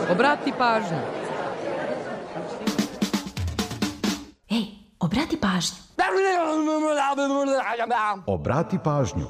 Obrati pažnju. Ej, obrati pažnju. Obrati pažnju.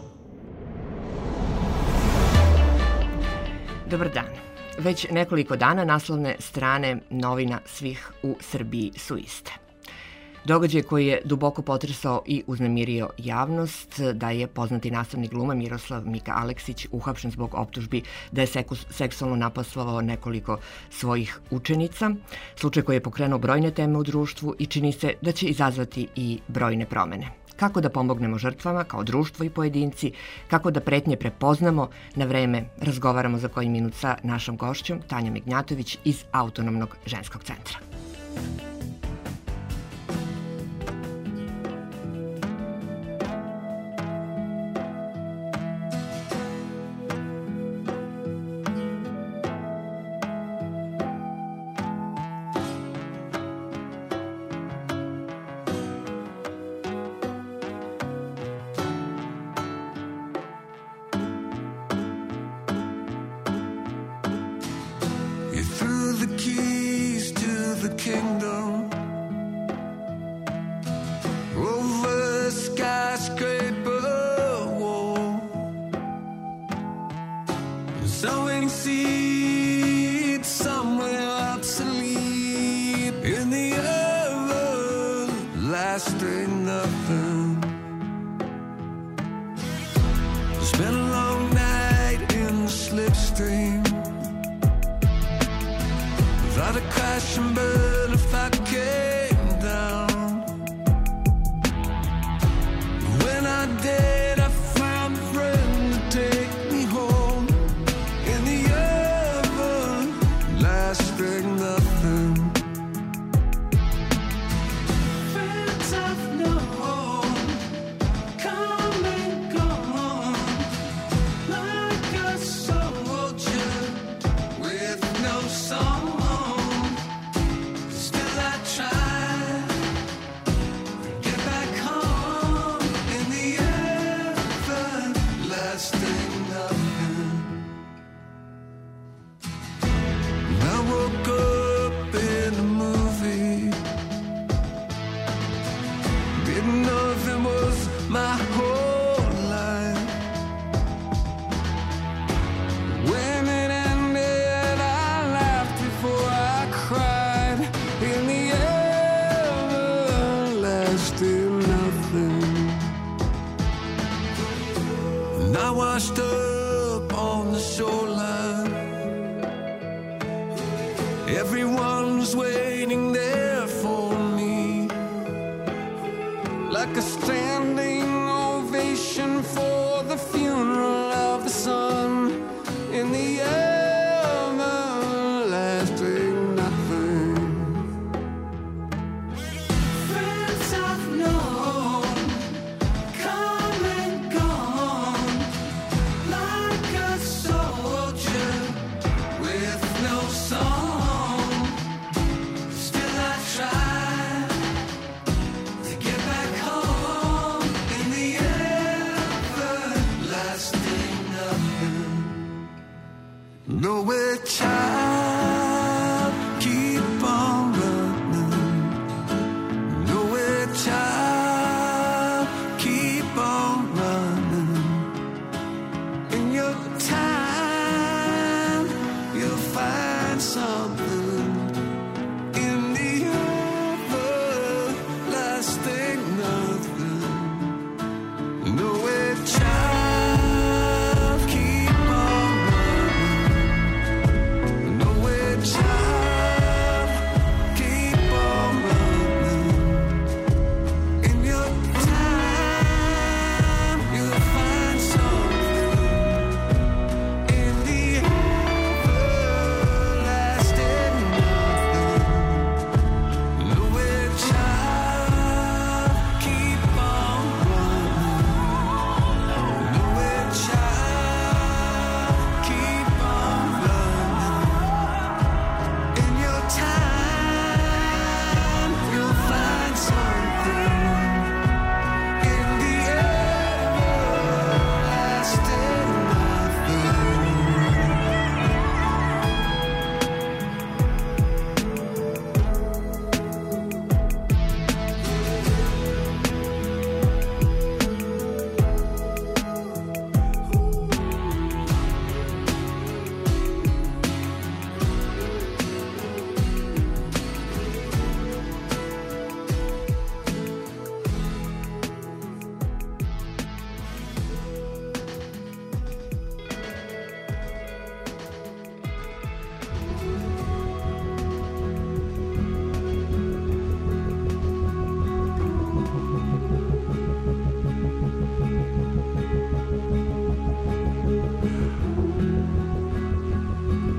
Dobar dan. Već nekoliko dana naslovne strane novina svih u Srbiji su iste. Događaj koji je duboko potresao i uznemirio javnost da je poznati nastavnik glume Miroslav Mika Aleksić uhapšen zbog optužbi da je seksualno napastvovao nekoliko svojih učenica. Slučaj koji je pokrenuo brojne teme u društvu i čini se da će izazvati i brojne promene. Kako da pomognemo žrtvama kao društvo i pojedinci, kako da pretnje prepoznamo na vreme, razgovaramo za koji minut sa našom gošćom Tanja Megnjatović iz Autonomnog ženskog centra.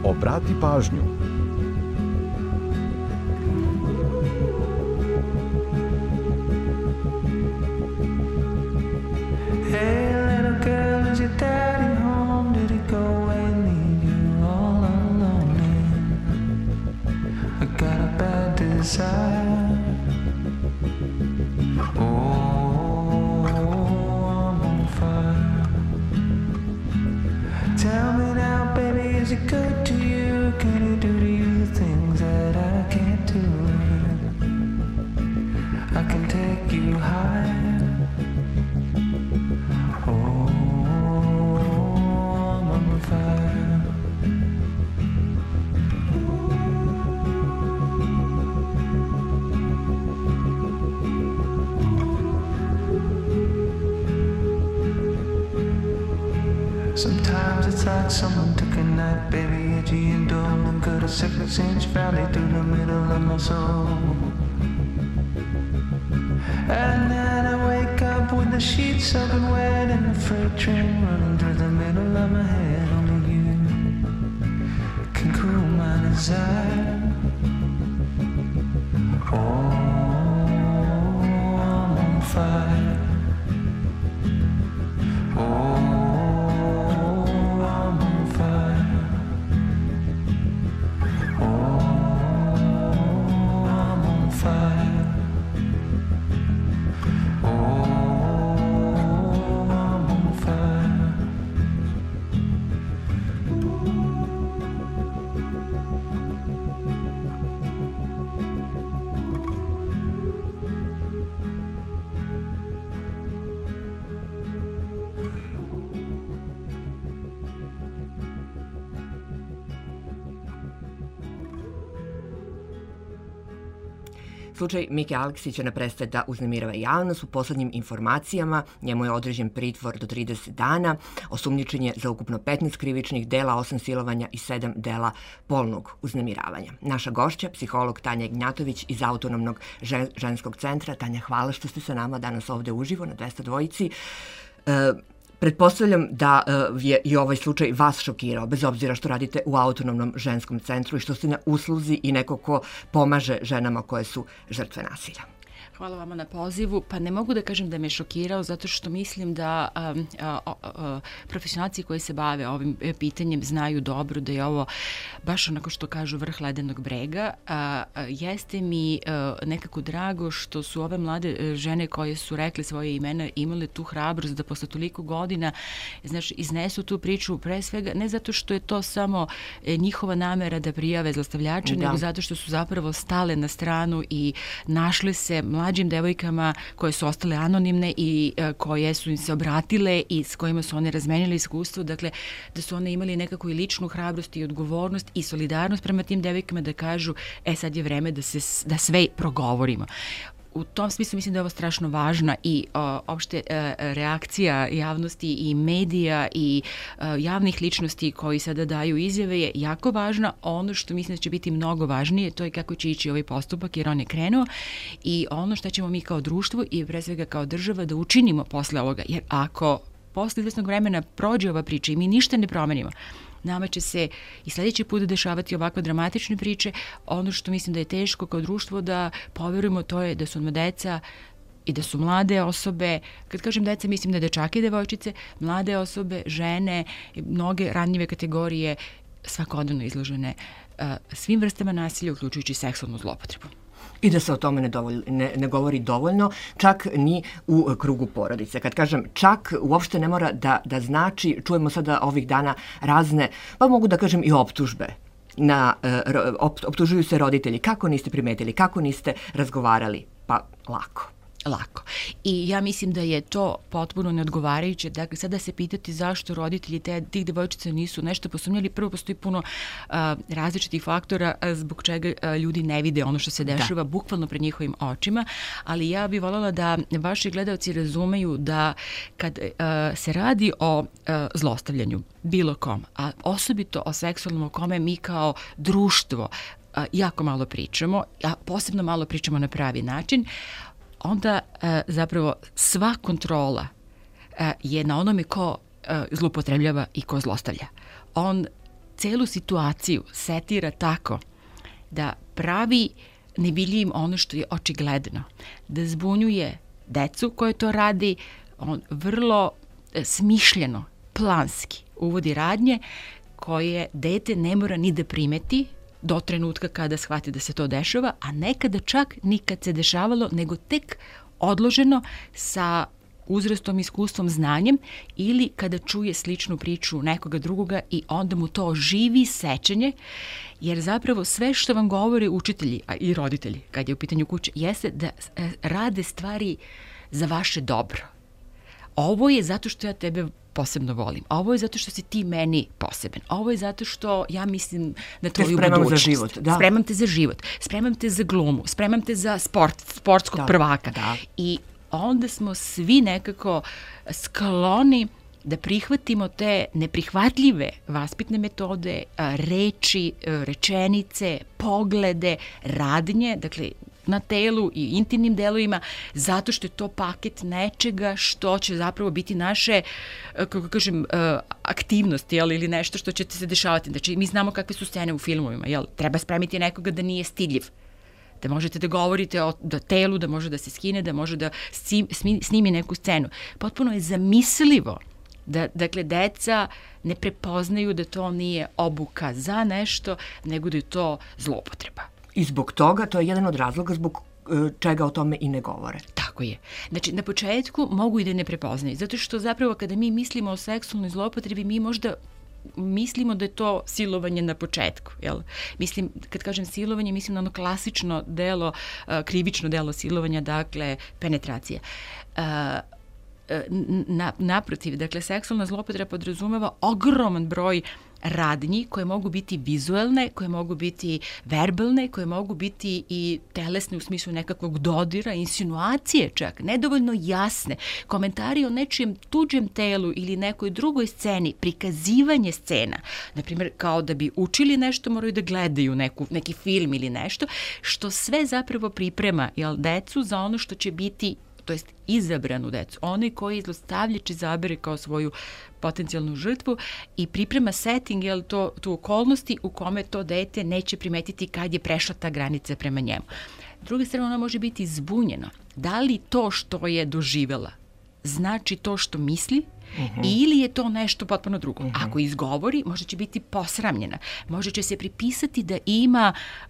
Obrati pažnju. Hey, little girl, is your daddy home? Did he go away and leave you all alone? I got a bad desire. Oh, I'm on fire. Tell me now, baby, is it good to you? Can he do to you things that I can't do? I can take you higher. Sometimes it's like someone took a knife, baby, edgy and dull, and cut a 6-inch valley through the middle of my soul. And then I wake up with the sheets soaking wet and the freight train running through the middle of my head. Only you can cool my desire. Oh, I'm on fire. Oh, Slučaj Mike Aleksića ne prestaje da uznemirava javnost. U poslednjim informacijama njemu je određen pritvor do 30 dana, osumnjičen je za ukupno 15 krivičnih dela, 8 silovanja i 7 dela polnog uznemiravanja. Naša gošća, psiholog Tanja Ignjatović iz Autonomnog ženskog centra. Tanja, hvala što ste sa nama danas ovde uživo na 202. Pretpostavljam da je i ovaj slučaj vas šokirao, bez obzira što radite u Autonomnom ženskom centru i što ste na usluzi i neko ko pomaže ženama koje su žrtve nasilja. Hvala vama na pozivu. Pa ne mogu da kažem da me šokirao, zato što mislim da profesionalci koji se bave ovim pitanjem znaju dobro da je ovo baš onako što kažu vrh ledenog brega. Jeste mi nekako drago što su ove mlade žene koje su rekle svoje imena imale tu hrabrost da posle toliko godina, znači, iznesu tu priču, pre svega ne zato što je to samo njihova namera da prijave zlostavljače, nego zato što su zapravo stale na stranu i našle se mlađim devojkama koje su ostale anonimne i koje su im se obratile i s kojima su one razmenile iskustvo, dakle da su one imali nekako i ličnu hrabrost i odgovornost i solidarnost prema tim devojkama da kažu sad je vreme da sve progovorimo. U tom smislu mislim da je ovo strašno važna i opšte reakcija javnosti i medija i javnih ličnosti koji sada daju izjave je jako važna. Ono što mislim da će biti mnogo važnije, to je kako će ići ovaj postupak, jer on je krenuo, i ono što ćemo mi kao društvo i pre svega kao država da učinimo posle ovoga. Jer ako posle izvesnog vremena prođe ova priča i mi ništa ne promenimo, nama će se i sledeći put dešavati ovakve dramatične priče. Ono što mislim da je teško kao društvo da poverujemo, to je da su nam deca i da su mlade osobe, kad kažem deca mislim da dečake i devojčice, mlade osobe, žene, mnoge ranjive kategorije svakodnevno izložene svim vrstama nasilja, uključujući seksualnu zlopotrebu. I da se o tome ne govori dovoljno, čak ni u krugu porodice. Kad kažem čak, uopšte ne mora da znači, čujemo sada ovih dana razne, pa mogu da kažem i optužbe. Optužuju se roditelji, kako niste primetili, kako niste razgovarali, pa lako. I ja mislim da je to potpuno neodgovarajuće. Dakle, sada se pitati zašto roditelji tih devojčica nisu nešto posumnjali. Prvo, postoji puno različitih faktora zbog čega ljudi ne vide ono što se dešava bukvalno pred njihovim očima, ali ja bih voljela da vaši gledalci razumeju da kad se radi o zlostavljanju bilo kom, a osobito o seksualnom, o kome mi kao društvo jako malo pričamo, a posebno malo pričamo na pravi način, onda zapravo sva kontrola je na onome ko zloupotrebljava i ko zlostavlja. celu situaciju setira tako da pravi nevidljivim ono što je očigledno, da zbunjuje decu koje to radi, on vrlo smišljeno, planski uvodi radnje koje dete ne mora ni da primeti do trenutka kada shvati da se to dešava, a nekada čak nikad se dešavalo, nego tek odloženo sa uzrastom, iskustvom, znanjem ili kada čuje sličnu priču nekoga drugoga i onda mu to oživi sećanje, jer zapravo sve što vam govore učitelji a i roditelji kad je u pitanju kuće jeste da rade stvari za vaše dobro. Ovo je zato što ja tebe posebno volim. Ovo je zato što si ti meni poseben. Ovo je zato što ja mislim na tvoju budućnost. Za život, da. Spremam te za život. Spremam te za glumu. Spremam te za sportskog prvaka. Da. I onda smo svi nekako skloni da prihvatimo te neprihvatljive vaspitne metode, reči, rečenice, poglede, radnje, dakle, na telu i intimnim delovima, zato što je to paket nečega što će zapravo biti naše, kako kažem, aktivnosti, jel, ili nešto što će se dešavati. Znači, mi znamo kakve su scene u filmovima, jel, treba spremiti nekoga da nije stidljiv, da možete da govorite o telu, da može da se skine, da može da snimi neku scenu. Potpuno je zamislivo da, dakle, deca ne prepoznaju da to nije obuka za nešto, nego da je to zloupotreba. I zbog toga, to je jedan od razloga zbog čega o tome i ne govore. Tako je. Znači, na početku mogu i da ne prepoznaju, zato što zapravo kada mi mislimo o seksualnoj zloupotrebi, mi možda mislimo da je to silovanje na početku, jel? Mislim, kad kažem silovanje, mislim na ono klasično delo, krivično delo silovanja, dakle, penetracija. Naprotiv, dakle, seksualna zloupotreba podrazumeva ogroman broj radnji koje mogu biti vizuelne, koje mogu biti verbalne, koje mogu biti i telesne u smislu nekakvog dodira, insinuacije čak, nedovoljno jasne, komentari o nečijem tuđem telu ili nekoj drugoj sceni, prikazivanje scena, na primjer kao da bi učili nešto, moraju da gledaju neki film ili nešto, što sve zapravo priprema, jel, decu za ono što će biti, to jest izabranu decu, onaj koji zlostavljač izabere kao svoju potencijalnu žrtvu i priprema setting, jel, tu okolnosti u kome to dete neće primetiti kad je prešla ta granica prema njemu. S druge strane, ona može biti zbunjena. Da li to što je doživela znači to što misli, ili je to nešto potpuno drugo. Ako izgovori, možda će biti posramljena. Možda će se pripisati da ima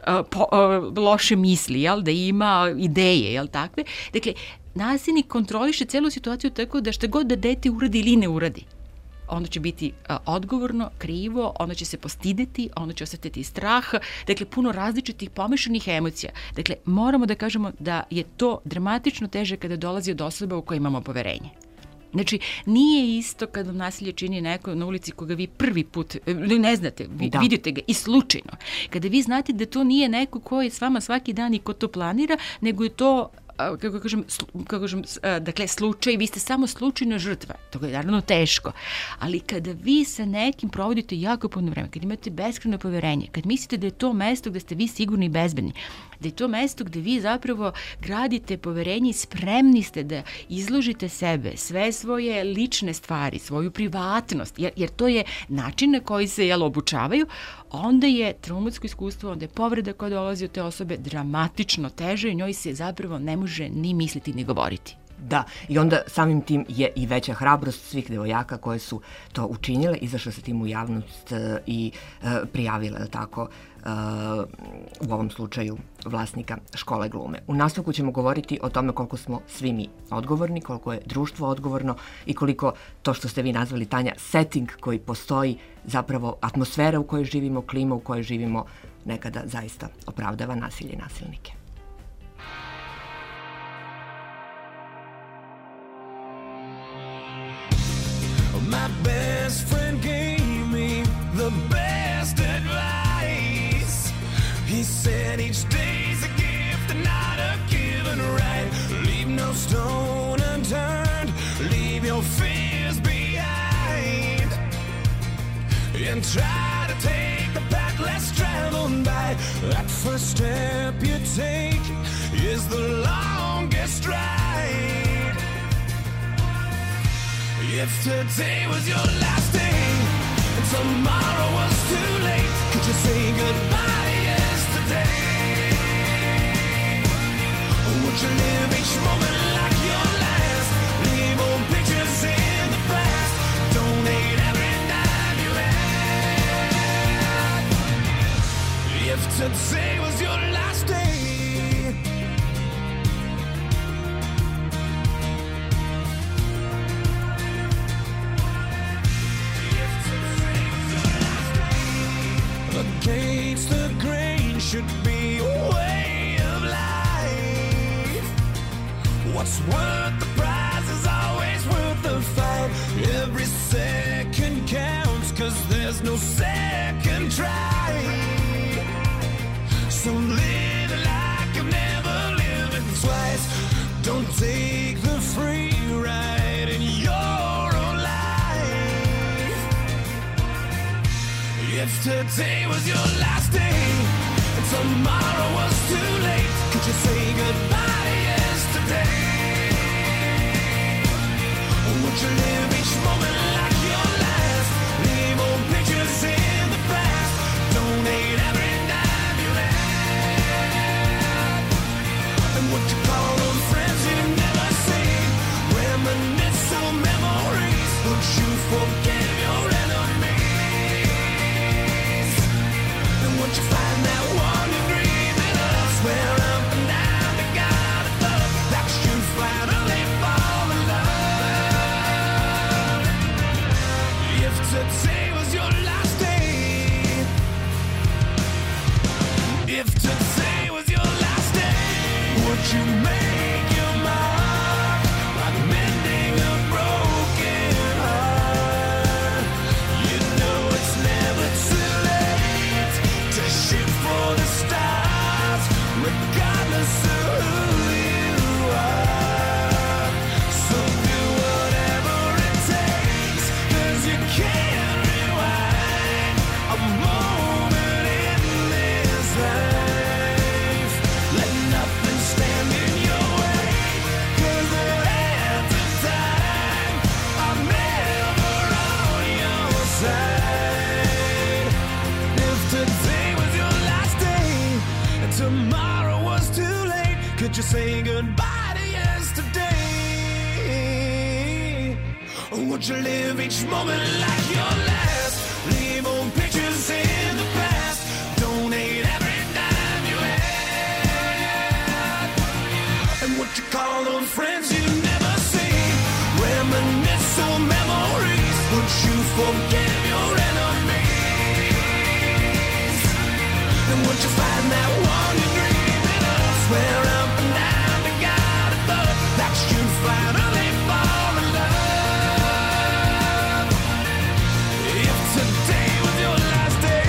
loše misli, jel, da ima ideje, jel, takve. Dakle, nasilnik kontroliše celu situaciju tako da šta god da dete uradi ili ne uradi, onda će biti odgovorno, krivo, onda će se postideti, onda će osetiti strah, dakle, puno različitih pomešanih emocija. Dakle, moramo da kažemo da je to dramatično teže kada dolazi od osoba u koje imamo poverenje. Znači, nije isto kada nasilje čini neko na ulici koga vi prvi put, ne znate, vidite ga i slučajno. Kada vi znate da to nije neko ko je s vama svaki dan i ko to planira, nego je to, kako kažem, dakle, slučaj, vi ste samo slučajna žrtva. To je naravno teško. Ali kada vi sa nekim provodite jako puno vremena, kad imate beskrajno poverenje, kad mislite da je to mesto gde ste vi sigurni i bezbedni, da je to mesto gde vi zapravo gradite poverenje i spremni ste da izložite sebe, sve svoje lične stvari, svoju privatnost, jer to je način na koji se, jel, obučavaju, onda je traumatsko iskustvo, onda je povreda koja dolazi od te osobe dramatično teže i njoj se zapravo ne može ni misliti ni govoriti. Da, i onda samim tim je i veća hrabrost svih devojaka koje su to učinile, izašle sa tim u javnost i prijavile, tako, u ovom slučaju vlasnika škole glume. U nastavku ćemo govoriti o tome koliko smo svi mi odgovorni, koliko je društvo odgovorno i koliko to što ste vi nazvali, Tanja, setting koji postoji, zapravo atmosfera u kojoj živimo, klima u kojoj živimo, nekada zaista opravdava nasilje i nasilnike. My best friend gave me the best advice. He said each day's a gift and not a given right. Leave no stone unturned, leave your fears behind, and try to take the path less traveled by. That first step you take is the longest ride. If today was your last day and tomorrow was too late, Could you say goodbye to yesterday? Would you live each moment like your last? Leave old pictures in the past. Donate every dime you had. If today was your last day, against the grain should be a way of life. What's worth the prize is always worth the fight. Every second counts, 'cause there's no second try. So live it like you've never lived it twice. Don't take the free ride in your own life. If today was your last day and tomorrow was too late, could you say goodbye to yesterday? Would you live each moment like your last? Leave old pictures in the past. Donate every dime you had. And would you call on friends you never seen? Reminisce on memories. Would you forgive your enemies? And would you find that one you dreaming of? Swear up and down to God above that you finally fall in love. If today was your last day, if today was your last day, would you make your mark like mending a broken heart? You know it's never too late to shoot for the stars, regardless of who you are. So do whatever it takes, 'cause you can't rewind a moment in this life. Let nothing stand in your way, 'cause the hands of time are never on your side. If today was your last day and tomorrow was too late, could you say goodbye to yesterday? Or would you live each moment like your last? Leave old pictures in the past. Donate every dime you had. And would you call on friends you never seen? Reminisce on memories. Would you forgive your enemies? And would you find that one you're dreaming of? Swear up and down to God above that you finally fall in love. If today was your last day.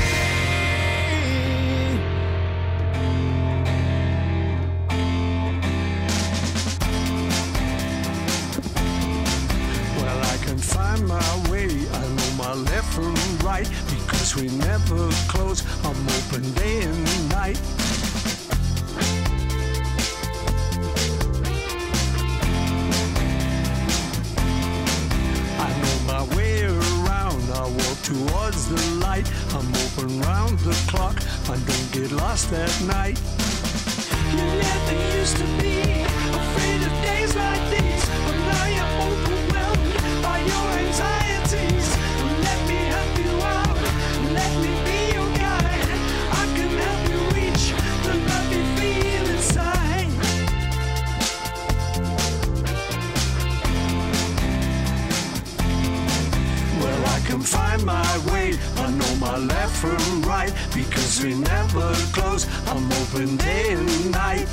Well, I can find my way, I know my left from right, because we never close, I'm open day and night. I know my way around, I walk towards the light, I'm open round the clock, I don't get lost at night. You never used to be afraid of days like these, but now you're overwhelmed by your anxieties. Let me help you out, let me be your guide. I can help you reach the love you feel inside. Well, I can find my way, I know my left from right, because we never close, I'm open day and night.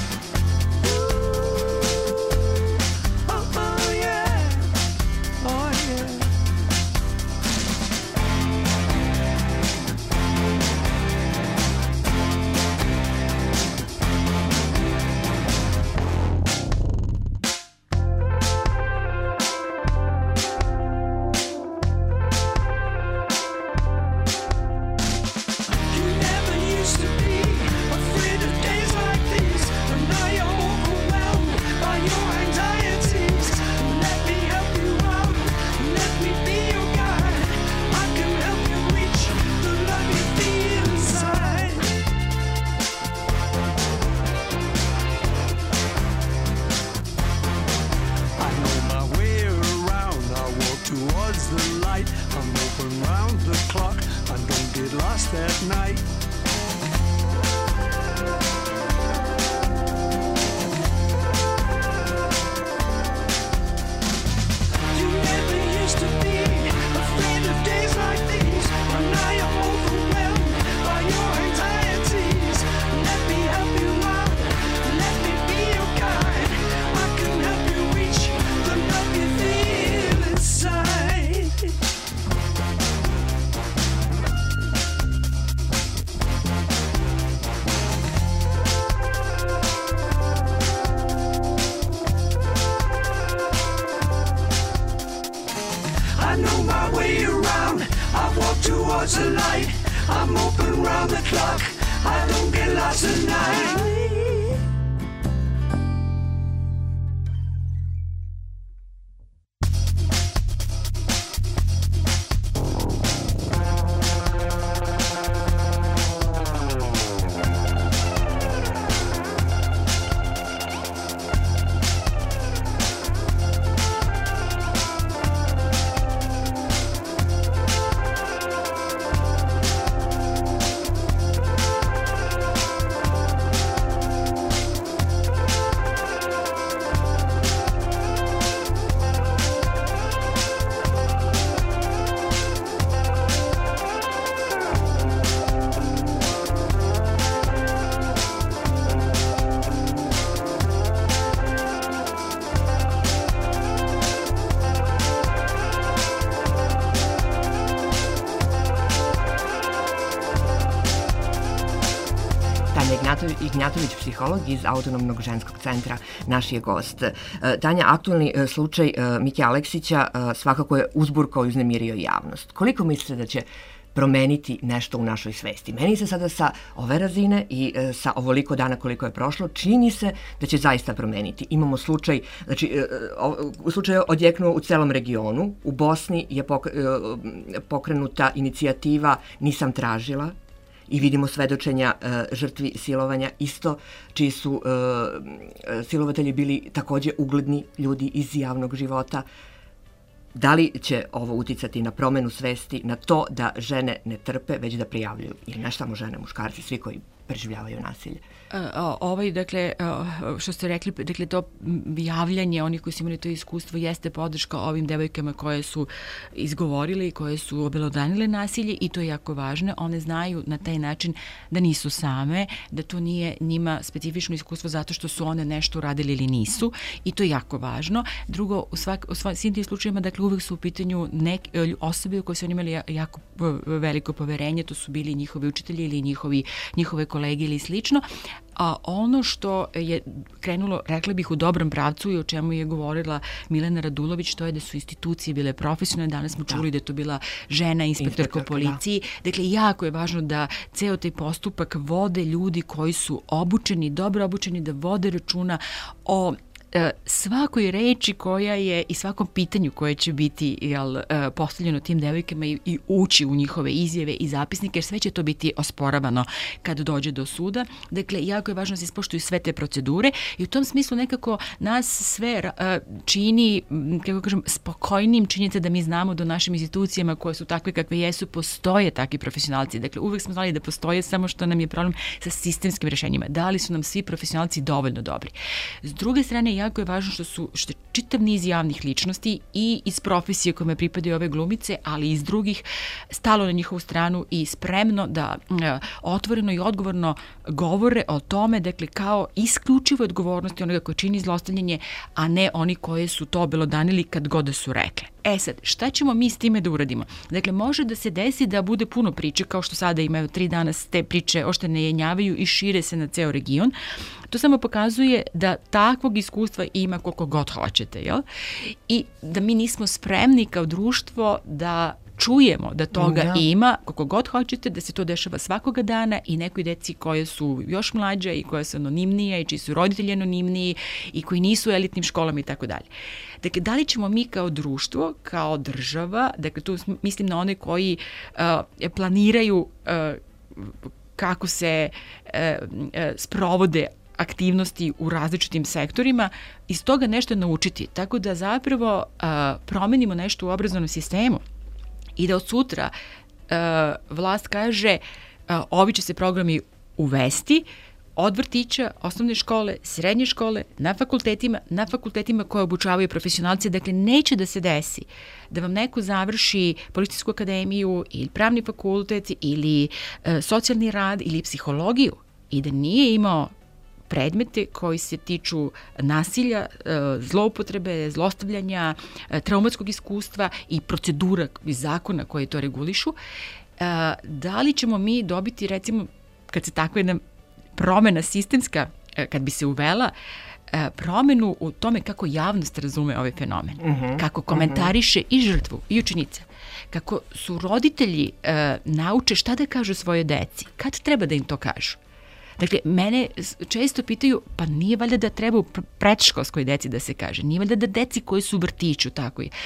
Oh yeah, oh yeah. You never used to be afraid of days like these, lost that night. You never used to be afraid of days like these, but now you're overwhelmed by your anxieties. Let me help you out, let me be your guide. I can help you reach the love you feel inside. I know my way around, I walk towards the light. I'm open round the clock, I don't get lost at night. Ignjatović, psiholog iz Autonomnog ženskog centra, naš je gost. Tanja, aktualni slučaj Mike Aleksića svakako je uzburkao i uznemirio javnost. Koliko mislite da će promeniti nešto u našoj svesti? Meni se sada sa ove razine i sa ovoliko dana koliko je prošlo čini se da će zaista promeniti. Imamo slučaj, znači slučaj je odjeknuo u celom regionu. U Bosni je pokrenuta inicijativa Nisam tražila, i vidimo svedočenja žrtvi silovanja isto, čiji su silovatelji bili takođe ugledni ljudi iz javnog života. Da li će ovo uticati na promenu svesti, na to da žene ne trpe, već da prijavljuju? Ili ne samo žene, muškarci, svi koji preživljavaju nasilje? Dakle, što ste rekli, dakle, to javljanje onih koji su imali to iskustvo jeste podrška ovim devojkama koje su izgovorile i koje su obelodanile nasilje i to je jako važno. One znaju na taj način da nisu same, da to nije njima specifično iskustvo zato što su one nešto uradili ili nisu i to je jako važno. Drugo, u svim tim slučajima, dakle, uvek su u pitanju osobe u koje su oni imali jako veliko poverenje, to su bili njihovi učitelji ili njihove kolege ili slično. A ono što je krenulo, rekla bih, u dobrom pravcu i o čemu je govorila Milena Radulović, to je da su institucije bile profesionalne. Danas smo čuli da je to bila žena inspektorka u policiji. Dakle, jako je važno da ceo taj postupak vode ljudi koji su obučeni, dobro obučeni, da vode računa o svakoj reči koja je i svakom pitanju koje će biti postavljeno tim devojkama i ući u njihove izjave i zapisnike, jer sve će to biti osporavano kad dođe do suda. Dakle, jako je važno da se ispoštuju sve te procedure i u tom smislu nekako nas sve čini, kako kažem, spokojnim činjenica da mi znamo da u našim institucijama koje su takve kakve jesu, postoje takvi profesionalci. Dakle, uvek smo znali da postoje, samo što nam je problem sa sistemskim rešenjima. Da li su nam svi profesionalci dovoljno dobri? S druge strane, jako je važno što je čitav niz javnih ličnosti i iz profesije kojima pripadaju ove glumice, ali i iz drugih, stalo na njihovu stranu i spremno da otvoreno i odgovorno govore o tome, dakle, kao isključivo odgovornosti onoga koji čini zlostavljanje, a ne oni koji su to obelodanili kad god da su rekle. Sad, šta ćemo mi s time da uradimo? Dakle, može da se desi da bude puno priče, kao što sada imaju 3 dana te priče oštene jenjavaju i šire se na ceo region. To samo pokazuje da takvog iskustva ima koliko god hoćete, jel? I da mi nismo spremni kao društvo da čujemo da toga ima, koliko god hoćete, da se to dešava svakoga dana i nekoj deci koje su još mlađe i koje su anonimnije i čiji su roditelji anonimniji i koji nisu u elitnim školama i tako dalje. Dakle, da li ćemo mi kao društvo, kao država, dakle, tu mislim na one koji planiraju kako se sprovode aktivnosti u različitim sektorima, iz toga nešto naučiti. Tako da zapravo promenimo nešto u obrazovnom sistemu i da od sutra vlast kaže ovi će se programi uvesti od vrtića, osnovne škole, srednje škole, na fakultetima koje obučavaju profesionalce. Dakle, neće da se desi da vam neko završi policijsku akademiju ili pravni fakultet ili socijalni rad ili psihologiju i da nije imao predmete koji se tiču nasilja, zloupotrebe, zlostavljanja, traumatskog iskustva i procedura i zakona koje to regulišu. Da li ćemo mi dobiti, recimo, kad se takva jedna promena sistemska, kad bi se uvela, promenu u tome kako javnost razume ovaj fenomen, kako komentariše i žrtvu i učenice, kako su roditelji nauče šta da kažu svoje deci, kad treba da im to kažu. Dakle, mene često pitaju, pa nije valjda da treba u predškolskoj deci da se kaže, nije valjda da deci koji su u vrtiću, tako je.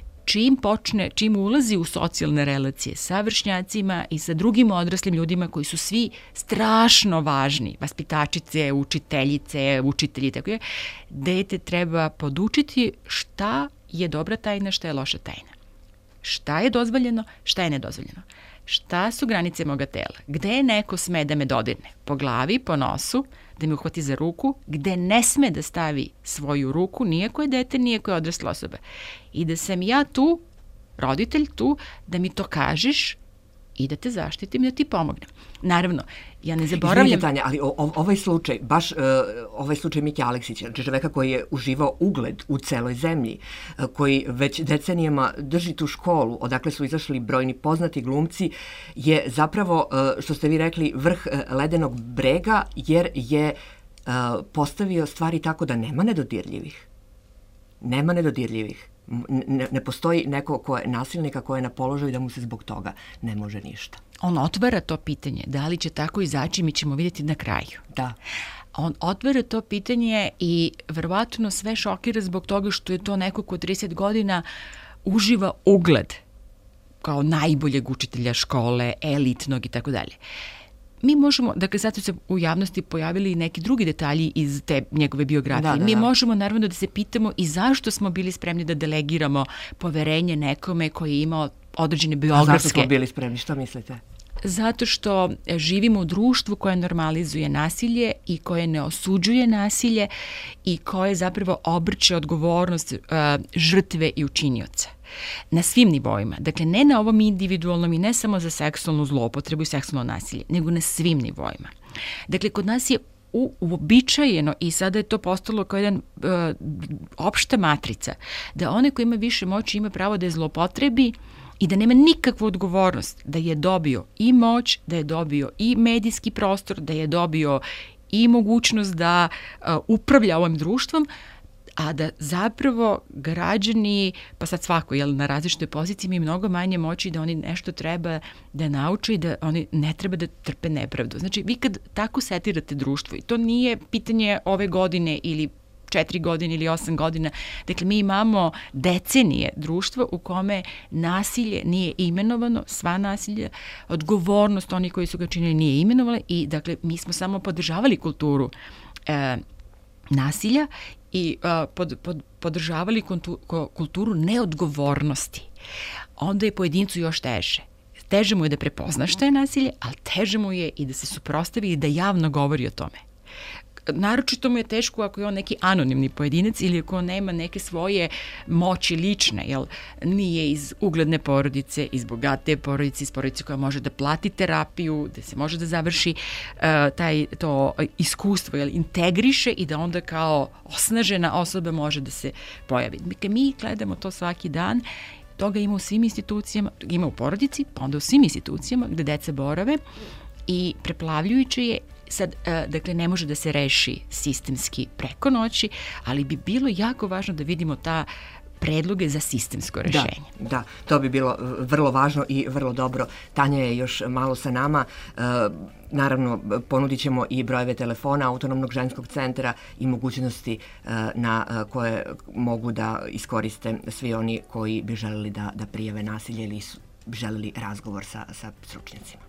Čim ulazi u socijalne relacije sa vršnjacima i sa drugim odraslim ljudima koji su svi strašno važni, vaspitačice, učiteljice, učitelji, tako je, dete treba podučiti šta je dobra tajna, šta je loša tajna. Šta je dozvoljeno, šta je nedozvoljeno. Šta su granice moga tela? Gde neko sme da me dodirne? Po glavi, po nosu, da me uhvati za ruku, gde ne sme da stavi svoju ruku, nijako je dete, nijako je odrasla osoba. I da sam ja tu, roditelj tu, da mi to kažeš i da te zaštitim, da ti pomognem. Naravno, ja ne zaboravljam... Izvinite, Tanja, ali ovaj slučaj, baš ovaj slučaj Mike Aleksića, znači čoveka koji je uživao ugled u celoj zemlji, koji već decenijama drži tu školu, odakle su izašli brojni poznati glumci, je zapravo, što ste vi rekli, vrh ledenog brega, jer je postavio stvari tako da nema nedodirljivih. Nema nedodirljivih. Ne postoji neko ko je nasilnika, ko je na položaju da mu se zbog toga ne može ništa. On otvara to pitanje, da li će tako izaći, mi ćemo vidjeti na kraju. Da. On otvara to pitanje i verovatno sve šokira zbog toga što je to neko ko 30 godina uživa ugled kao najboljeg učitelja škole, elitnog i tako dalje. Mi možemo, dakle sad su se u javnosti pojavili i neki drugi detalji iz te njegove biografije. Mi možemo naravno da se pitamo i zašto smo bili spremni da delegiramo poverenje nekome koji je imao određene biografske... A zašto smo bili spremni, što mislite? Zato što živimo u društvu koje normalizuje nasilje i koje ne osuđuje nasilje i koje zapravo obrće odgovornost žrtve i učinioca. Na svim nivoima. Dakle, ne na ovom individualnom i ne samo za seksualnu zloupotrebu i seksualno nasilje, nego na svim nivoima. Dakle, kod nas je uobičajeno i sada je to postalo kao jedan opšta matrica, da onaj ko ima više moći ima pravo da je zloupotrebi i da nema nikakvu odgovornost, da je dobio i moć, da je dobio i medijski prostor, da je dobio i mogućnost da upravlja ovim društvom, a da zapravo građani, pa sad svako na različitoj poziciji, imaju mnogo manje moći da oni nešto treba da nauče i da oni ne treba da trpe nepravdu. Znači, vi kad tako setirate društvo, i to nije pitanje ove godine ili 4 godine ili 8 godina, dakle, mi imamo decenije društva u kome nasilje nije imenovano, sva nasilja, odgovornost onih koji su ga činili nije imenovala i, dakle, mi smo samo podržavali kulturu nasilja i podržavali kulturu neodgovornosti. Onda je pojedincu još teže. Teže mu je da prepozna šta je nasilje, ali teže mu je i da se suprotstavi i da javno govori o tome. Naročito mu je teško ako je on neki anonimni pojedinac ili ako on nema neke svoje moći lične, jel nije iz ugledne porodice, iz bogate porodice, iz porodice koja može da plati terapiju, da se može da završi to iskustvo, jel, integriše i da onda kao osnažena osoba može da se pojavi. Mi gledamo to svaki dan, toga ima u svim institucijama, ima u porodici, pa onda u svim institucijama gde deca borave i preplavljujuće je. Sad, dakle, ne može da se reši sistemski preko noći, ali bi bilo jako važno da vidimo ta predloge za sistemsko rešenje. Da, to bi bilo vrlo važno i vrlo dobro. Tanja je još malo sa nama. Naravno, ponudit ćemo i brojeve telefona Autonomnog ženskog centra i mogućnosti na koje mogu da iskoriste svi oni koji bi želeli da prijave nasilje ili bi želeli razgovor sa stručnjacima.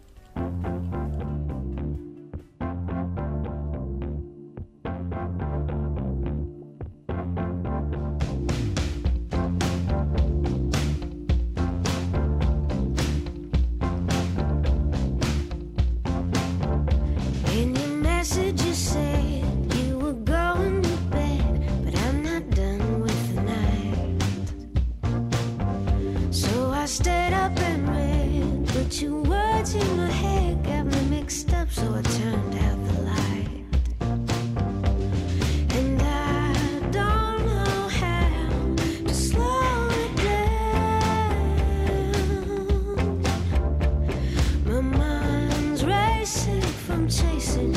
so I turned out the light. And I don't know how to slow it down. My mind's racing from chasing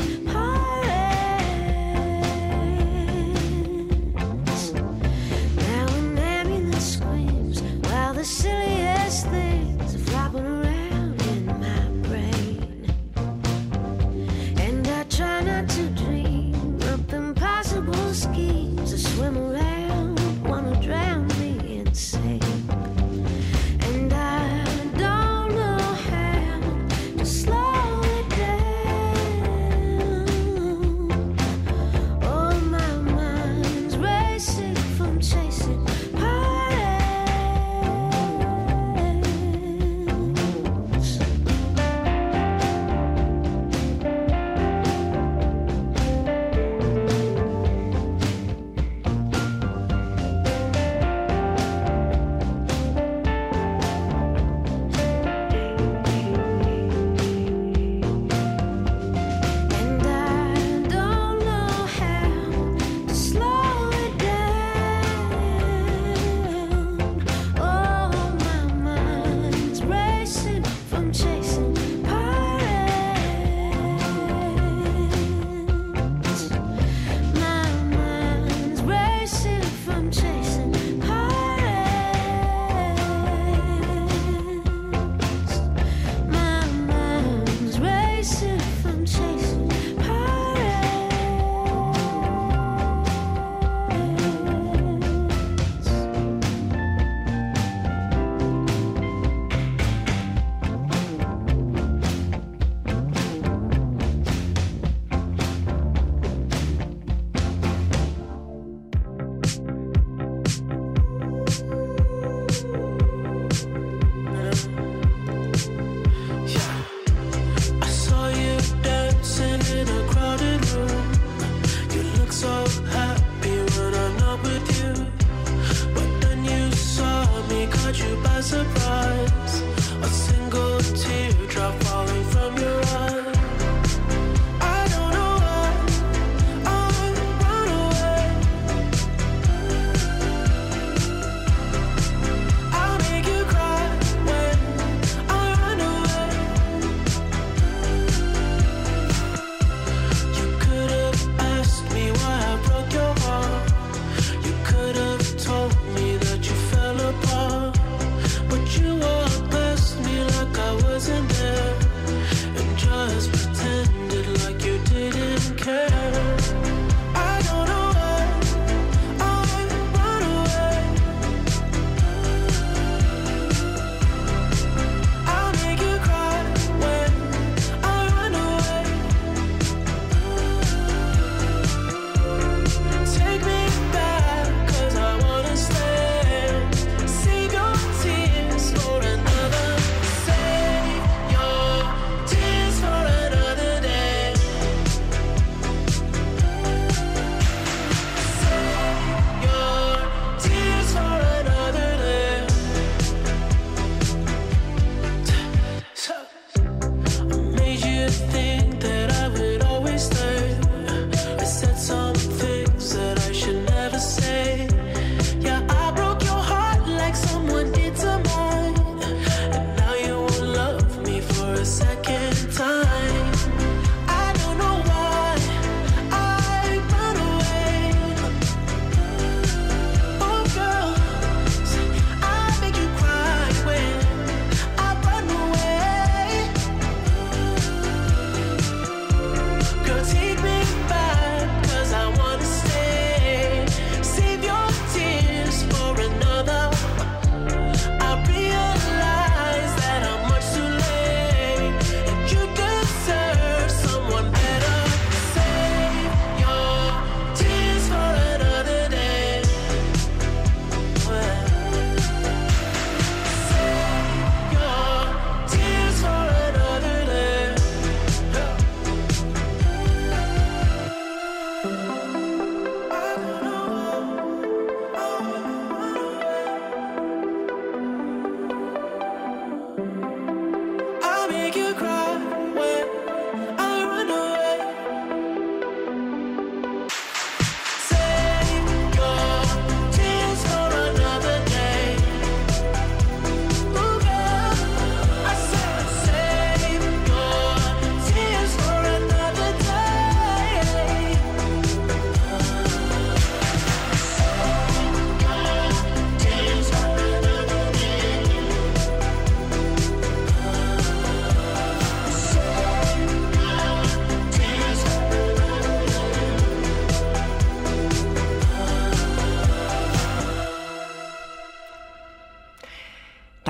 pirates. Now an ambulance screams while the silliest things are flopping around in my brain. And I try not to dream up impossible schemes that swim around, wanna drown me insane. And I don't know how to slow it down.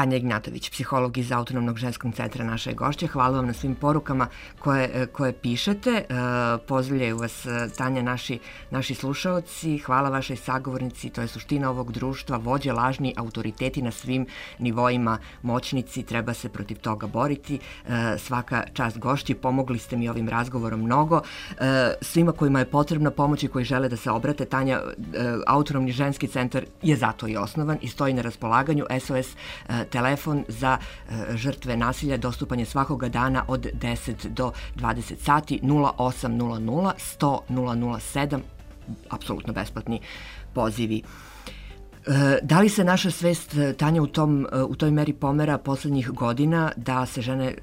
Tanja Ignjatović, psiholog iz Autonomnog ženskog centra, naša je gošća. Hvala vam na svim porukama koje pišete. Pozdravljaju vas, Tanja, naši slušaoci. Hvala vašoj sagovornici, to je suština ovog društva, vođe lažni, autoriteti na svim nivoima, moćnici, treba se protiv toga boriti. Svaka čast gošći, pomogli ste mi ovim razgovorom mnogo. Svima kojima je potrebna pomoć i koji žele da se obrate, Tanja, Autonomni ženski centar je zato i osnovan i stoji na raspolaganju. SOS telefon za žrtve nasilja dostupan je svakoga dana od 10 do 20 sati, 0800 100 007, apsolutno besplatni pozivi. Da li se naša svest, Tanja, u toj meri pomera poslednjih godina da se žene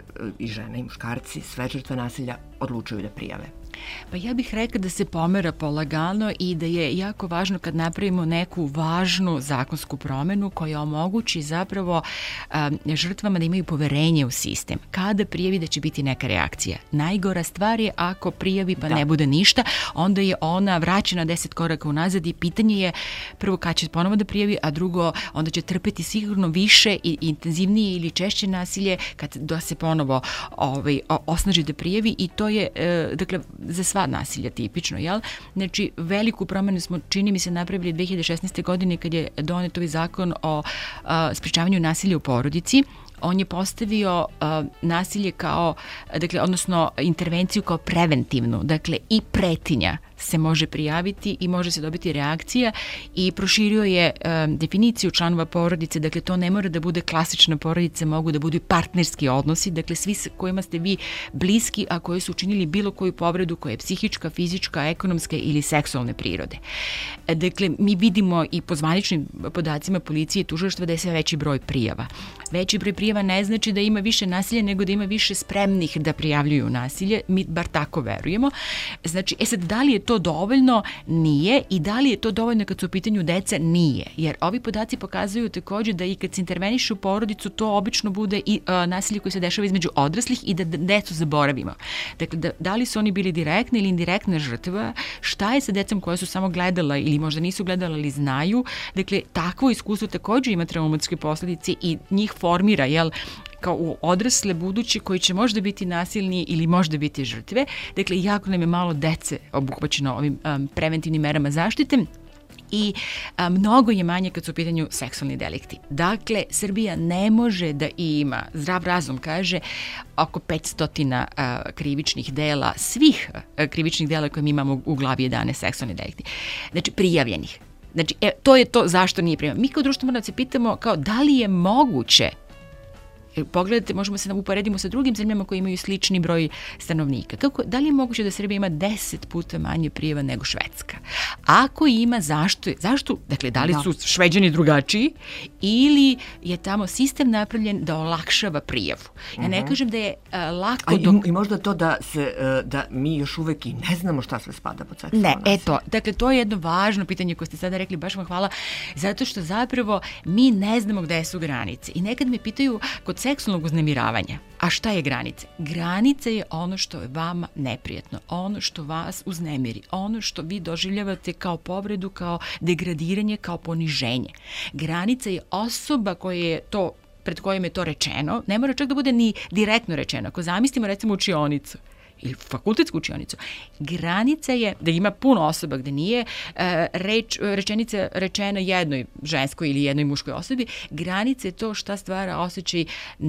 i muškarci, sve žrtve nasilja, odlučuju da prijave? Pa ja bih rekla da se pomera polagano i da je jako važno kad napravimo neku važnu zakonsku promenu koja omogući zapravo žrtvama da imaju poverenje u sistem. Kada prijavi da će biti neka reakcija. Najgora stvar je ako prijavi pa ne bude ništa, onda je ona vraćena 10 koraka unazad i pitanje je prvo kad će ponovo da prijavi, a drugo onda će trpeti sigurno više i intenzivnije ili češće nasilje da se ponovo osnaži da prijavi i to je, dakle, za sva nasilja tipično, jel? Znači, veliku promenu smo, čini mi se, napravili 2016. godine kad je donet ovaj zakon o sprečavanju nasilja u porodici. On je postavio nasilje kao, dakle, odnosno intervenciju kao preventivnu, dakle i pretinja se može prijaviti i može se dobiti reakcija i proširio je definiciju članova porodice, dakle to ne mora da bude klasična porodica, mogu da budu i partnerski odnosi, dakle svi s kojima ste vi bliski, a koji su učinili bilo koju povredu koja je psihička, fizička, ekonomska ili seksualne prirode. Dakle, mi vidimo i po zvaničnim podacima policije i tužilaštva da je sve veći broj prijava. Veći broj prijava ne znači da ima više nasilja, nego da ima više spremnih da prijavljuju nasilje, mi bar tako verujemo. Znači, sad, da li je to dovoljno? Nije. I da li je to dovoljno kad su u pitanju deca? Nije. Jer ovi podaci pokazuju takođe da i kad se interveniše u porodicu, to obično bude i nasilje koje se dešava između odraslih i da decu zaboravimo. Dakle, da li su oni bili direktna ili indirektna žrtva, šta je sa decom koja su samo gledala ili možda nisu gledala ali znaju. Dakle, takvo iskustvo takođe ima traumatske posledice i njih formira, jel, kao u odrasle budući koji će možda biti nasilni ili možda biti žrtve. Dakle, jako nam je malo dece obuhvaćeno ovim preventivnim merama zaštite i mnogo je manje kad su u pitanju seksualni delikti. Dakle, Srbija ne može da ima, zdrav razum kaže, oko 500 krivičnih dela, svih krivičnih dela koje mi imamo u glavi 11 seksualni delikti. Znači, prijavljenih. Znači, to je to zašto nije prijavljeno. Mi kao društvo moramo da se pitamo kao da li je moguće. Pogledajte, možemo se uporedimo sa drugim zemljama koji imaju slični broj stanovnika. Da li je moguće da Srbija ima 10 puta manje prijava nego Švedska? Ako ima, zašto? Dakle, da li su Šveđani drugačiji ili je tamo sistem napravljen da olakšava prijavu? Ja ne kažem da je lako... I možda to da mi još uvek i ne znamo šta sve spada pod seksualno nasilje. Ne, eto, dakle, to je jedno važno pitanje koje ste sada rekli, baš vam hvala, zato što zapravo mi ne znamo gde su granice. I nekad me pitaju kod seksualnog uznemiravanja. A šta je granica? Granica je ono što je vama neprijatno, ono što vas uznemiri, ono što vi doživljavate kao povredu, kao degradiranje, kao poniženje. Granica je osoba koja je to, pred kojom je to rečeno, ne mora čak da bude ni direktno rečeno. Ako zamislimo recimo učionicu, ili fakultetsku učionicu. Granica je da ima puno osoba gde nije rečenica rečena jednoj ženskoj ili jednoj muškoj osobi. Granica je to šta stvara osjećaj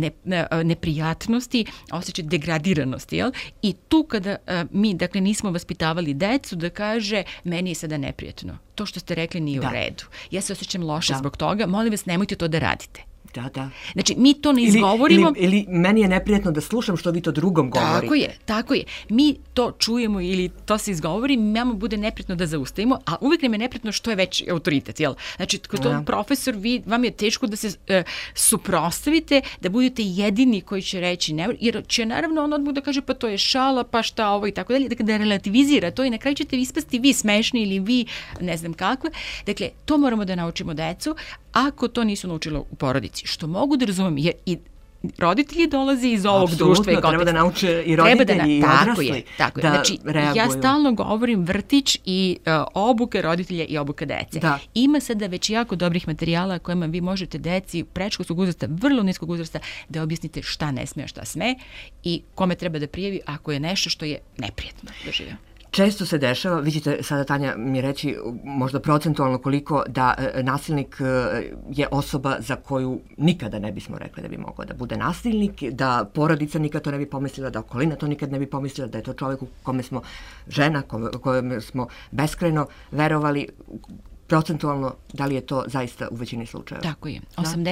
neprijatnosti, osjećaj degradiranosti. Jel? I tu kada mi, dakle, nismo vaspitavali decu da kaže meni je sada neprijatno. To što ste rekli nije u redu. Ja se osjećam loše zbog toga. Molim vas, nemojte to da radite. Da. Znači, mi to ne izgovorimo. Ili meni je neprijatno da slušam što vi to drugom govorite. Tako je. Mi to čujemo ili to se izgovori, nama bude neprijatno da zaustavimo, a uvek nam je neprijatno što je već autoritet, jel? Znači, kao to profesor, vam je teško da se suprotstavite, da budete jedini koji će reći ne, jer će naravno on odmah da kaže pa to je šala, pa šta ovo i tako dalje, dakle da relativizira to i na kraju ćete ispasti vi smešni ili vi ne znam kakve. Dakle, to moramo da naučimo decu, ako to nisu naučilo u porodici, što mogu da razumem, jer i roditelji dolaze iz ovog društva i konteksta. Treba da nauče i roditelji i odrasli tako da znači, reaguju. Ja stalno govorim vrtić i obuke roditelja i obuka dece. Da. Ima sada već jako dobrih materijala kojima vi možete deci predškolskog uzrasta, vrlo niskog uzrasta, da objasnite šta ne sme, šta sme i kome treba da prijavi ako je nešto što je neprijatno doživio. Često se dešava, vi ćete sada, Tanja, mi reći možda procentualno koliko da nasilnik je osoba za koju nikada ne bismo rekli da bi mogao da bude nasilnik, da porodica nikad to ne bi pomislila, da okolina to nikad ne bi pomislila, da je to čovjek u kome smo žena, kome smo beskrajno verovali. Procentualno, da li je to zaista u većini slučajeva? Tako je.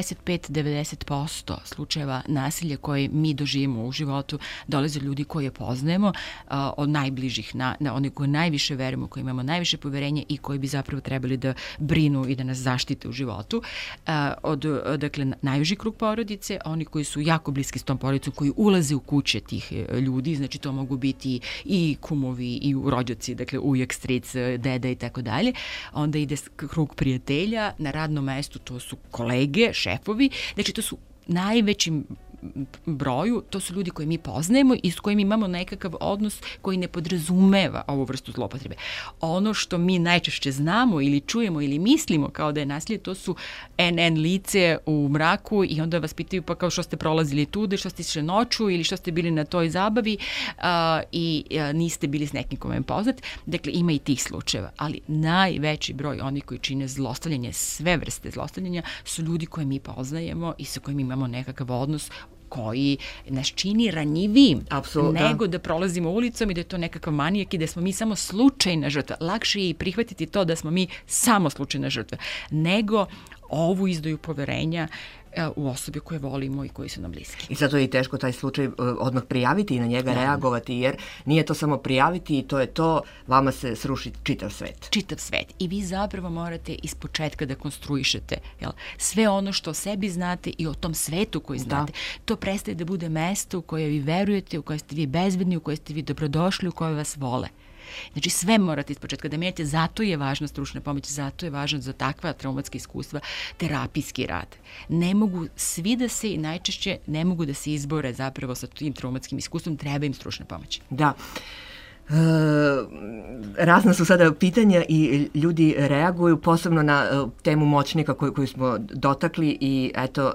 85-90% slučajeva nasilja koje mi doživimo u životu dolaze od ljudi koje poznajemo, od najbližih, na one koje najviše verujemo, koji imamo najviše poverenja i koji bi zapravo trebali da brinu i da nas zaštite u životu. Dakle, najuži krug porodice, oni koji su jako bliski s tom porodicom, koji ulaze u kuće tih ljudi, znači to mogu biti i kumovi i rođaci, dakle ujak, stric, deda i tako dalje. Onda ide krug prijatelja, na radnom mestu to su kolege, šefovi, znači to su najvećim broju, to su ljudi koje mi poznajemo i s kojim imamo nekakav odnos koji ne podrazumeva ovu vrstu zlopotrebe. Ono što mi najčešće znamo ili čujemo ili mislimo kao da je nasilje, to su NN lice u mraku i onda vas pitaju pa kao što ste prolazili tude, što ste išli noću ili što ste bili na toj zabavi i niste bili s nekim kome je poznat. Dakle, ima i tih slučajeva, ali najveći broj onih koji čine zlostavljanje, sve vrste zlostavljanja, su ljudi koje mi poznajemo i sa kojim imamo nekakav odnos koji nas čini ranjivijim nego da prolazimo ulicom i da je to nekakav manijak i da smo mi samo slučajna žrtva. Lakše je i prihvatiti to da smo mi samo slučajna žrtva, nego ovu izdaju poverenja u osobe koje volimo i koji su nam bliski. I zato je i teško taj slučaj odmah prijaviti i na njega reagovati, jer nije to samo prijaviti i to je to, vama se sruši čitav svet. Čitav svet. I vi zapravo morate ispočetka da konstruišete sve ono što o sebi znate i o tom svetu koji znate. To prestaje da bude mesto u koje vi verujete, u koje ste vi bezbedni, u koje ste vi dobrodošli, u koje vas vole. Znači sve morate ispočetka da menjate, zato je važna stručna pomoć, zato je važno za takva traumatska iskustva terapijski rad. Ne mogu svi da se i najčešće ne mogu da se izbore zapravo sa tim traumatskim iskustvom, treba im stručna pomoć. Da. Razna su sada pitanja i ljudi reaguju posebno na temu moćnika koju smo dotakli i eto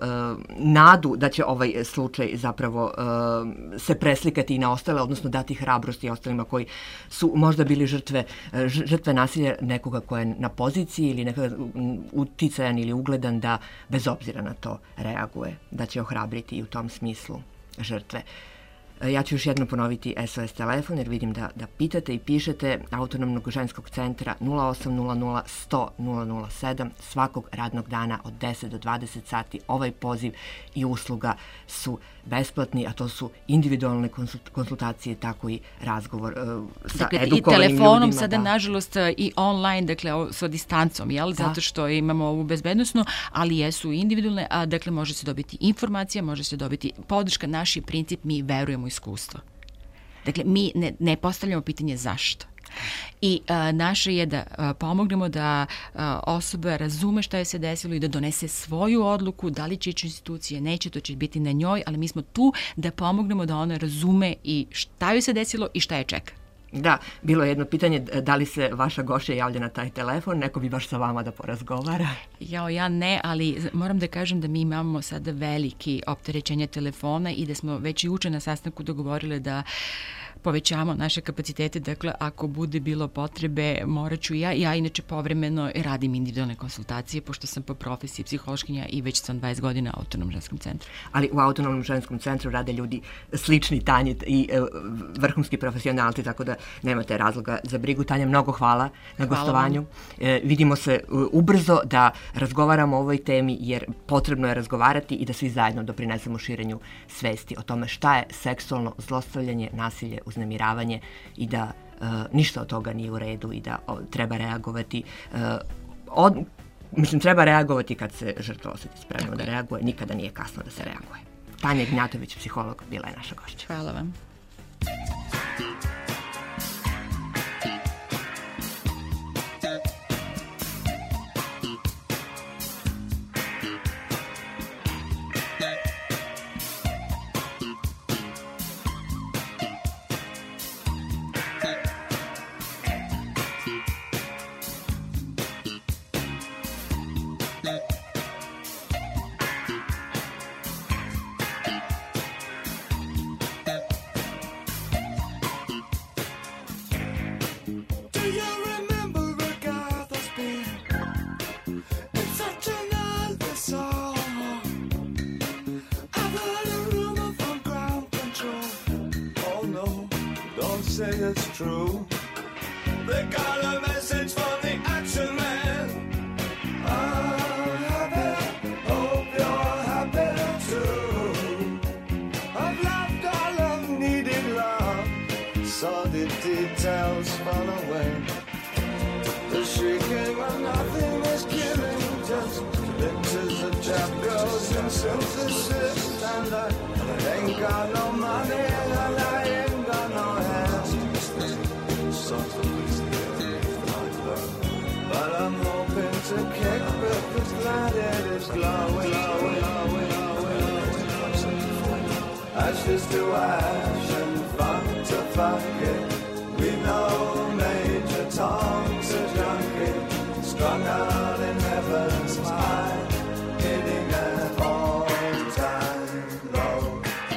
nadu da će ovaj slučaj zapravo se preslikati i na ostale, odnosno dati hrabrosti ostalima koji su možda bili žrtve nasilja nekoga ko je na poziciji ili nekoga uticajan ili ugledan da bez obzira na to reaguje, da će ohrabriti i u tom smislu žrtve. Ja ću još jednom ponoviti SOS telefon jer vidim da pitate i pišete Autonomnog ženskog centra 0800 100 007 svakog radnog dana od 10 do 20 sati. Ovaj poziv i usluga su besplatni, a to su individualne konsultacije, tako i razgovor sa edukovanim ljudima. I telefonom sada, nažalost, i online, dakle, sa distancom, jel? Zato što imamo ovu bezbednosnu, ali jesu individualne, a dakle, može se dobiti informacija, može se dobiti podrška. Naš je princip, mi verujemo u iskustvo. Dakle, mi ne postavljamo pitanje zašto. I naše je da pomognemo da osoba razume šta je se desilo i da donese svoju odluku, da li će ići institucije, neće, to će biti na njoj, ali mi smo tu da pomognemo da ona razume i šta joj se desilo i šta je čeka. Da, bilo je jedno pitanje, da li se vaša gošća javlja na taj telefon, neko bi baš sa vama da porazgovara? Ja ne, ali moram da kažem da mi imamo sada veliki opterećenje telefona i da smo već i juče na sastanku dogovorile da povećamo naše kapacitete, dakle ako bude bilo potrebe morat ću ja inače povremeno radim individualne konsultacije pošto sam po profesiji psihološkinja i već sam 20 godina u Autonomnom ženskom centru. Ali u Autonomnom ženskom centru rade ljudi slični Tanji i vrhunski profesionalci, tako da nemate razloga za brigu. Tanja, mnogo hvala na gostovanju. Vidimo se ubrzo da razgovaramo o ovoj temi jer potrebno je razgovarati i da svi zajedno doprinesemo širenju svesti o tome šta je seksualno zlostavljanje, nasilje, uznemiravanje i da ništa od toga nije u redu i da treba reagovati. Treba reagovati kad se žrtva osjeti spremno da reaguje, nikada nije kasno da se reaguje. Tanja Gnjatović, psiholog, bila je naša gošća. Hvala vam. don't say it's true. They got a message from the action man. I'm happy, hope you're happy too. I've loved all I've needed love, saw the details fall away. The shrieking when nothing is killing, just pictures of chap girls and synthesis. And I ain't got no money and I ain't got no hands. But I'm hoping to kick because glad it is glowing. Ashes to ash and funk to fuck it. We know Major Tom's a junkie, strung out in heaven's high, hitting an all-time low.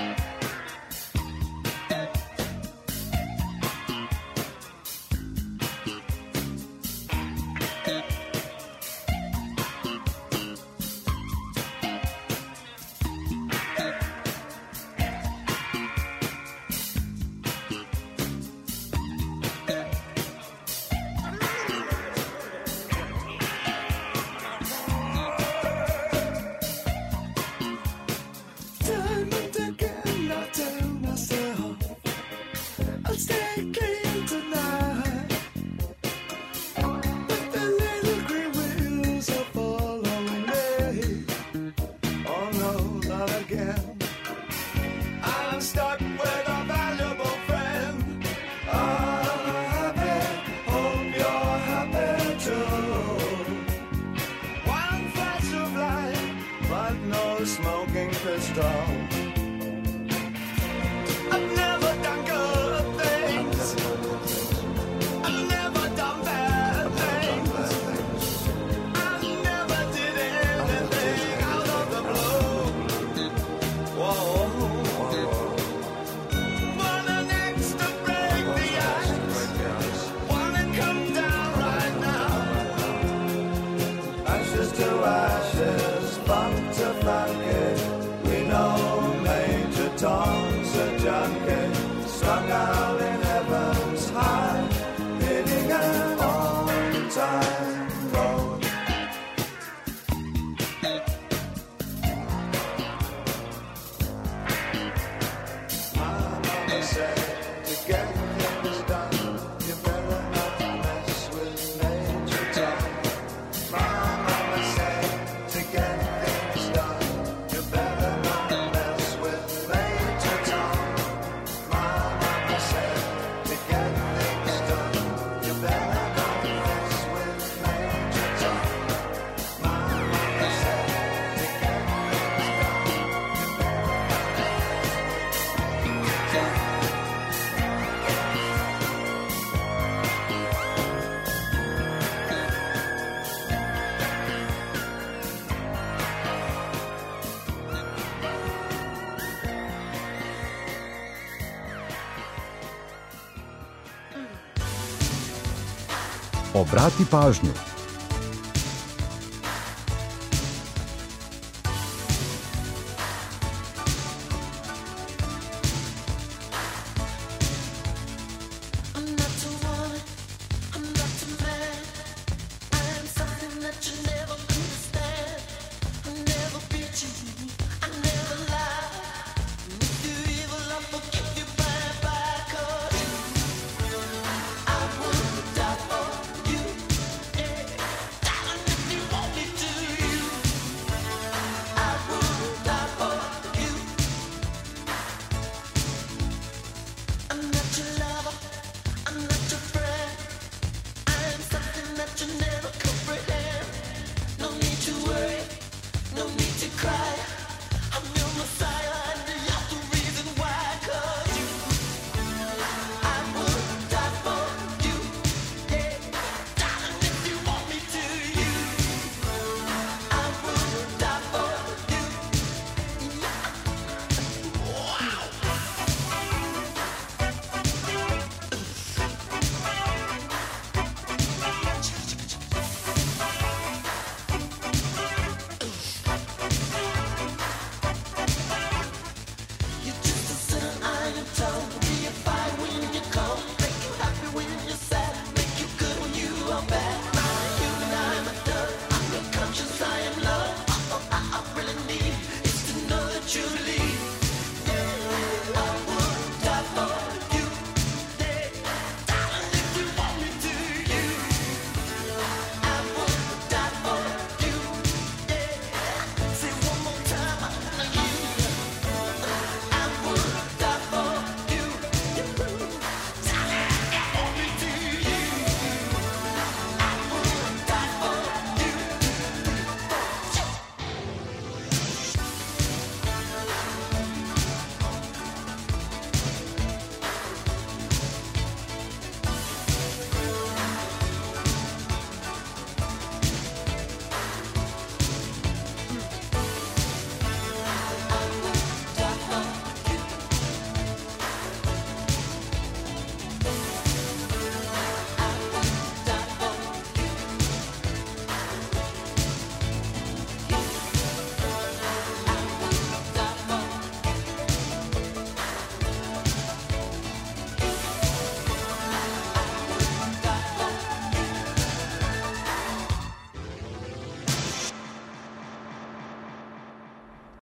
Smoking crystal. I've never done good things. I've never done bad things. I never did anything out of the blue. Whoa. Wanna next to break the ice. Wanna come down right now. Ashes to ashes, funk to funk it. We know Major Tom's a junkie, strung out in heaven's high, hitting an all-time road. My mama said, to get things done, you better not mess with Major Tom. My mama said, to get things done, you better not mess with Major Tom. My mama said, to get things done, you better not mess with Major Tom. My mama said, to get things done, you better not Obrati pažnju.